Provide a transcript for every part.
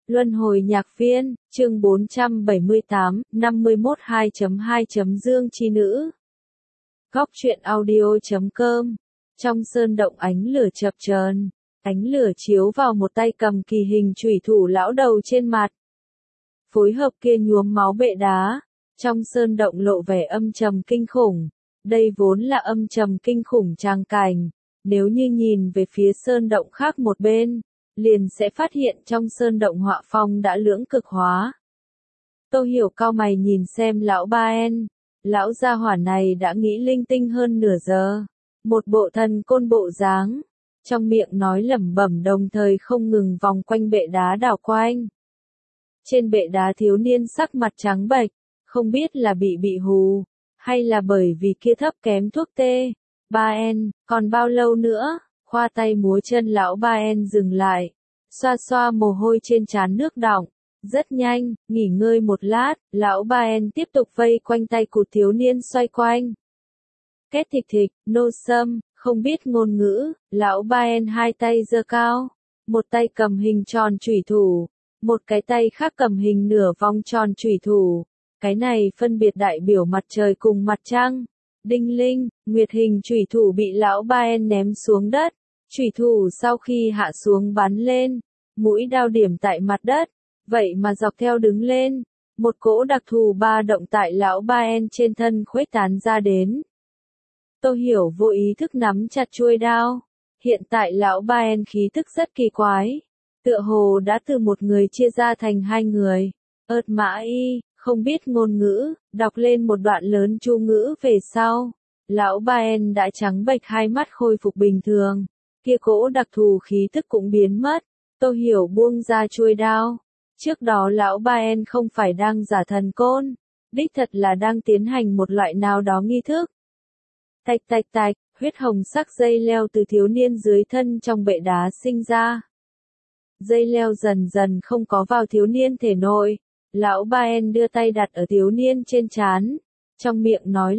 Luân hồi nhạc viên, chương 478, 51 2.2. Dương chi nữ. Góc truyện audio.com. Trong sơn động ánh lửa chập chờn, ánh lửa chiếu vào một tay cầm kỳ hình chủy thủ lão đầu trên mặt. Phối hợp kia nhuốm máu bệ đá, trong sơn động lộ vẻ âm trầm kinh khủng. Đây vốn là âm trầm kinh khủng tràng cảnh, nếu như nhìn về phía sơn động khác một bên, liền sẽ phát hiện trong sơn động họa phong đã lưỡng cực hóa. Tô Hiểu cau mày nhìn xem lão Ba-en, lão gia hỏa này đã nghĩ linh tinh hơn nửa giờ, một bộ thần côn bộ dáng, trong miệng nói lẩm bẩm đồng thời không ngừng vòng quanh bệ đá đảo quanh. Trên bệ đá thiếu niên sắc mặt trắng bệch, không biết là bị hù, hay là bởi vì kia thấp kém thuốc tê. Ba-en, còn bao lâu nữa? Khoa tay múa chân lão Ba-en dừng lại, xoa xoa mồ hôi trên trán nước đọng. Rất nhanh, nghỉ ngơi một lát, lão Ba-en tiếp tục vây quanh tay cụt thiếu niên xoay quanh. Két thịch thịch, nô sâm, không biết ngôn ngữ, lão Ba-en hai tay giơ cao, một tay cầm hình tròn chủy thủ, một cái tay khác cầm hình nửa vòng tròn chủy thủ. Cái này phân biệt đại biểu mặt trời cùng mặt trăng. Đinh linh, nguyệt hình chủy thủ bị lão Ba-en ném xuống đất. Chủy thủ sau khi hạ xuống bắn lên, mũi đao điểm tại mặt đất, vậy mà dọc theo đứng lên, một cỗ đặc thù ba động tại lão Ba-en trên thân khuếch tán ra đến. Tô Hiểu vô ý thức nắm chặt chuôi đao, hiện tại lão Ba-en khí tức rất kỳ quái, tựa hồ đã từ một người chia ra thành hai người. Ợt mã y, không biết ngôn ngữ, đọc lên một đoạn lớn chú ngữ về sau, lão Ba-en đã trắng bệch hai mắt khôi phục bình thường, kia cỗ đặc thù khí tức cũng biến mất. Tô Hiểu buông ra chuôi đao, trước đó lão Ba-en không phải đang giả thần côn, đích thật là đang tiến hành một loại nào đó nghi thức. Tạch tạch tạch, huyết hồng sắc dây leo từ thiếu niên dưới thân trong bệ đá sinh ra. Dây leo dần dần không có vào thiếu niên thể nội. Lão Ba-en đưa tay đặt ở thiếu niên trên trán, trong miệng nói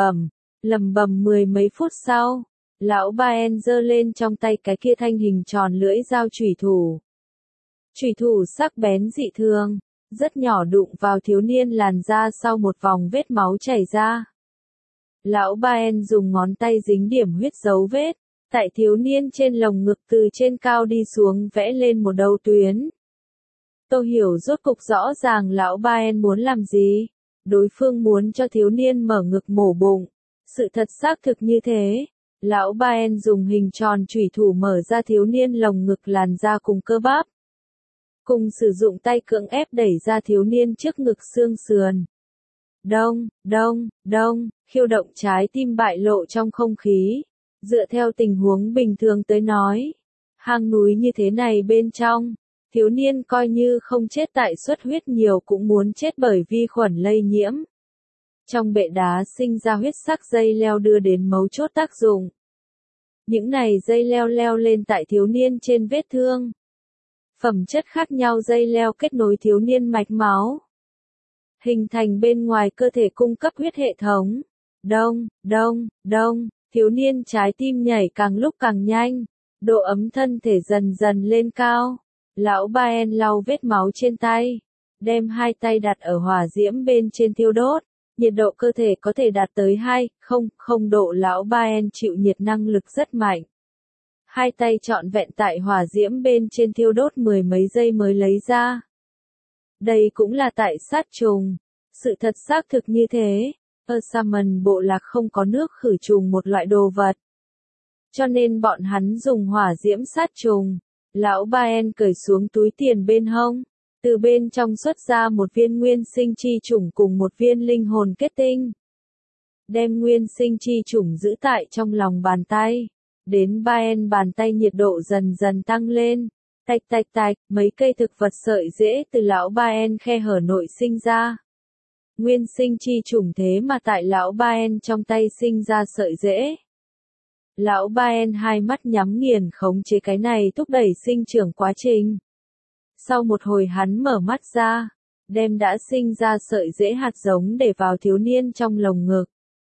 lẩm bẩm mười mấy phút sau, lão Ba-en giơ lên trong tay cái kia thanh hình tròn lưỡi dao chủy thủ. Chủy thủ sắc bén dị thường, rất nhỏ đụng vào thiếu niên làn da sau một vòng vết máu chảy ra. Lão Ba-en dùng ngón tay dính điểm huyết dấu vết, tại thiếu niên trên lồng ngực từ trên cao đi xuống vẽ lên một đầu tuyến. Tô Hiểu rốt cục rõ ràng lão Ba-en muốn làm gì. Đối phương muốn cho thiếu niên mở ngực mổ bụng. Sự thật xác thực như thế. Lão Ba-en dùng hình tròn chủy thủ mở ra thiếu niên lồng ngực làn da cùng cơ bắp. Cùng sử dụng tay cưỡng ép đẩy ra thiếu niên trước ngực xương sườn. Đông, đông, đông, khiêu động trái tim bại lộ trong không khí. Dựa theo tình huống bình thường tới nói, hang núi như thế này bên trong, thiếu niên coi như không chết tại xuất huyết nhiều cũng muốn chết bởi vi khuẩn lây nhiễm. Trong bệ đá sinh ra huyết sắc dây leo đưa đến mấu chốt tác dụng. Những này dây leo leo lên tại thiếu niên trên vết thương. Phẩm chất khác nhau dây leo kết nối thiếu niên mạch máu, hình thành bên ngoài cơ thể cung cấp huyết hệ thống. Đông, đông, đông, thiếu niên trái tim nhảy càng lúc càng nhanh, độ ấm thân thể dần dần lên cao. Lão Ba-en lau vết máu trên tay, đem hai tay đặt ở hỏa diễm bên trên thiêu đốt, nhiệt độ cơ thể có thể đạt tới 200 độ. Lão Ba-en chịu nhiệt năng lực rất mạnh. Hai tay trọn vẹn tại hỏa diễm bên trên thiêu đốt mười mấy giây mới lấy ra. Đây cũng là tại sát trùng. Sự thật xác thực như thế, ở Salmon bộ lạc không có nước khử trùng một loại đồ vật. Cho nên bọn hắn dùng hỏa diễm sát trùng. Lão Ba-en cởi xuống túi tiền bên hông, từ bên trong xuất ra một viên nguyên sinh chi chủng cùng một viên linh hồn kết tinh. Đem nguyên sinh chi chủng giữ tại trong lòng bàn tay. Đến Ba-en bàn tay nhiệt độ dần dần tăng lên. Tạch tạch tạch, mấy cây thực vật sợi rễ từ lão Ba-en khe hở nội sinh ra. Nguyên sinh chi chủng thế mà tại lão Ba-en trong tay sinh ra sợi rễ. Lão Ba-en hai mắt nhắm nghiền khống chế cái này thúc đẩy sinh trưởng quá trình. Sau một hồi hắn mở mắt ra, đem đã sinh ra sợi rễ hạt giống để vào thiếu niên trong lồng ngực.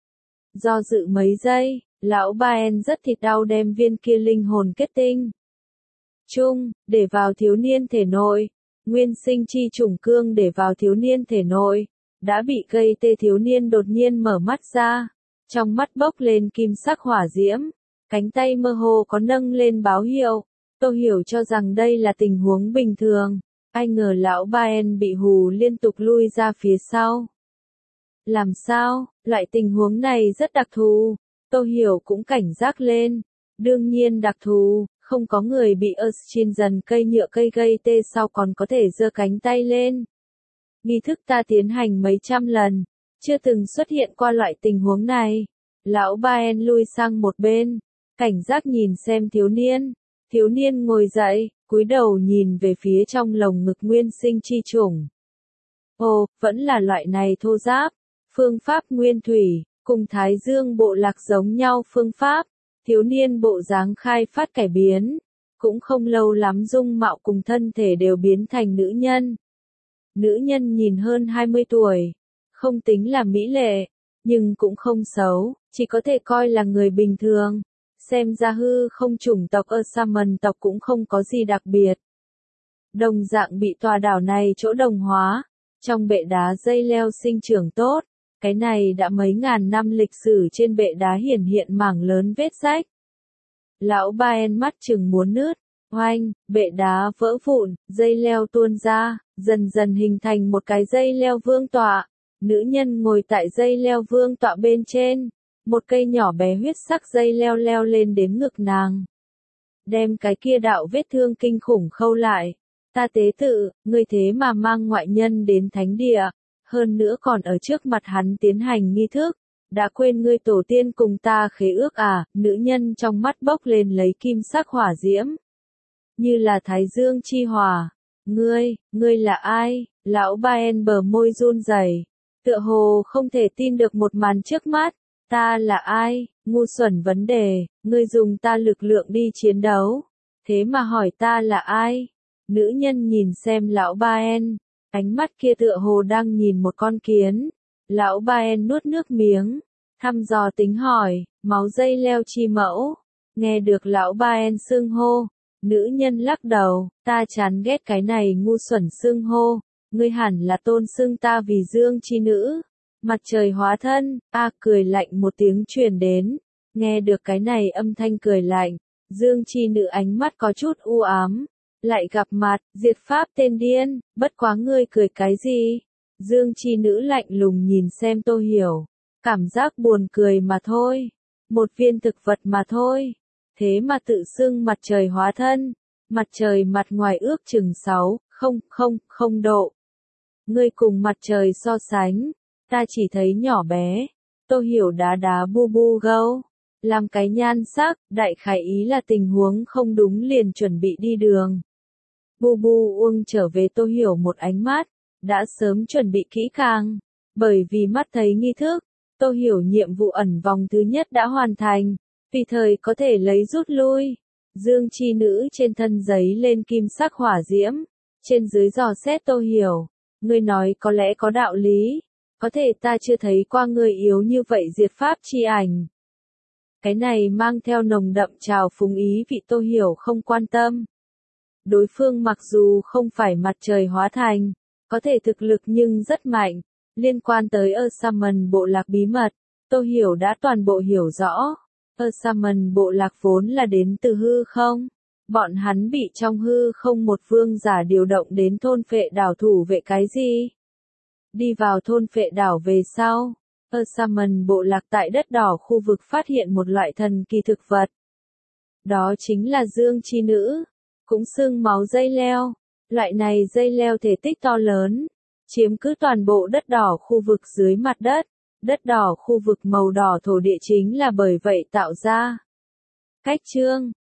Do dự mấy giây, lão Ba-en rất thịt đau đem viên kia linh hồn kết tinh để vào thiếu niên thể nội. Nguyên sinh chi trùng cương để vào thiếu niên thể nội, đã bị gây tê. Thiếu niên đột nhiên mở mắt ra, trong mắt bốc lên kim sắc hỏa diễm, cánh tay mơ hồ có nâng lên báo hiệu. Tô Hiểu cho rằng đây là tình huống bình thường, ai ngờ lão Baen bị hù liên tục lui ra phía sau. Làm sao, loại tình huống này rất đặc thù, Tô Hiểu cũng cảnh giác lên. Đương nhiên đặc thù, không có người bị Austin dần cây nhựa cây gây tê sau còn có thể giơ cánh tay lên. Nghi thức ta tiến hành mấy trăm lần, chưa từng xuất hiện qua loại tình huống này. Lão Baen lui sang một bên, cảnh giác nhìn xem thiếu niên. Thiếu niên ngồi dậy, cúi đầu nhìn về phía trong lồng ngực nguyên sinh chi chủng. Ồ, vẫn là loại này thô ráp. Phương pháp nguyên thủy, cùng Thái Dương bộ lạc giống nhau phương pháp. Thiếu niên bộ dáng khai phát cải biến, cũng không lâu lắm dung mạo cùng thân thể đều biến thành nữ nhân. Nữ nhân nhìn hơn 20 tuổi, không tính là mỹ lệ, nhưng cũng không xấu, chỉ có thể coi là người bình thường. Xem ra hư không chủng tộc Ursaman tộc cũng không có gì đặc biệt. Đồng dạng bị tòa đảo này chỗ đồng hóa, trong bệ đá dây leo sinh trưởng tốt. Cái này đã mấy ngàn năm lịch sử trên bệ đá hiển hiện mảng lớn vết rách. Lão Baen mắt chừng muốn nứt, oanh, bệ đá vỡ vụn, dây leo tuôn ra, dần dần hình thành một cái dây leo vương tọa. Nữ nhân ngồi tại dây leo vương tọa bên trên, một cây nhỏ bé huyết sắc dây leo leo lên đến ngực nàng. Đem cái kia đạo vết thương kinh khủng khâu lại. Ta tế tự, ngươi thế mà mang ngoại nhân đến thánh địa. Hơn nữa còn ở trước mặt hắn tiến hành nghi thức, đã quên ngươi tổ tiên cùng ta khế ước à? Nữ nhân trong mắt bốc lên lấy kim sắc hỏa diễm, như là thái dương chi hỏa. Ngươi là ai? Lão Baen bờ môi run rẩy, tựa hồ không thể tin được một màn trước mắt. Ta là ai? Ngu xuẩn vấn đề, ngươi dùng ta lực lượng đi chiến đấu, thế mà hỏi ta là ai? Nữ nhân nhìn xem lão Baen. Ánh mắt kia tựa hồ đang nhìn một con kiến. Lão Baen nuốt nước miếng, thăm dò tính hỏi, máu dây leo chi mẫu. Nghe được lão Baen xưng hô, nữ nhân lắc đầu, ta chán ghét cái này ngu xuẩn xưng hô. Ngươi hẳn là tôn xưng ta vì dương chi nữ, mặt trời hóa thân. Cười lạnh một tiếng truyền đến. Nghe được cái này âm thanh cười lạnh, dương chi nữ ánh mắt có chút u ám. Lại gặp mặt, diệt pháp tên điên, bất quá ngươi cười cái gì? Dương chi nữ lạnh lùng nhìn xem Tô Hiểu, cảm giác buồn cười mà thôi, một viên thực vật mà thôi, thế mà tự xưng mặt trời hóa thân, mặt trời mặt ngoài ước chừng 6,000 độ. Ngươi cùng mặt trời so sánh, ta chỉ thấy nhỏ bé. Tô Hiểu đá đá bu bu gâu, làm cái nhan sắc, đại khái ý là tình huống không đúng liền chuẩn bị đi đường. Bu bu uông trở về Tô Hiểu một ánh mắt, đã sớm chuẩn bị kỹ càng, bởi vì mắt thấy nghi thức, Tô Hiểu nhiệm vụ ẩn vòng thứ nhất đã hoàn thành, tùy thời có thể lấy rút lui. Dương chi nữ trên thân giấy lên kim sắc hỏa diễm, trên dưới dò xét Tô Hiểu, ngươi nói có lẽ có đạo lý, có thể ta chưa thấy qua người yếu như vậy diệt pháp chi ảnh. Cái này mang theo nồng đậm trào phúng ý vị. Tô Hiểu không quan tâm. Đối phương mặc dù không phải mặt trời hóa thành, có thể thực lực nhưng rất mạnh. Liên quan tới Ursaman bộ lạc bí mật, Tô Hiểu đã toàn bộ hiểu rõ. Ursaman bộ lạc vốn là đến từ hư không. Bọn hắn bị trong hư không một vương giả điều động đến thôn phệ đảo thủ vệ cái gì? Đi vào thôn phệ đảo về sau, Ursaman bộ lạc tại đất đỏ khu vực phát hiện một loại thần kỳ thực vật. Đó chính là dương chi nữ, cũng xưng máu dây leo. Loại này dây leo thể tích to lớn, chiếm cứ toàn bộ đất đỏ khu vực dưới mặt đất. Đất đỏ khu vực màu đỏ thổ địa chính là bởi vậy tạo ra. Cách chương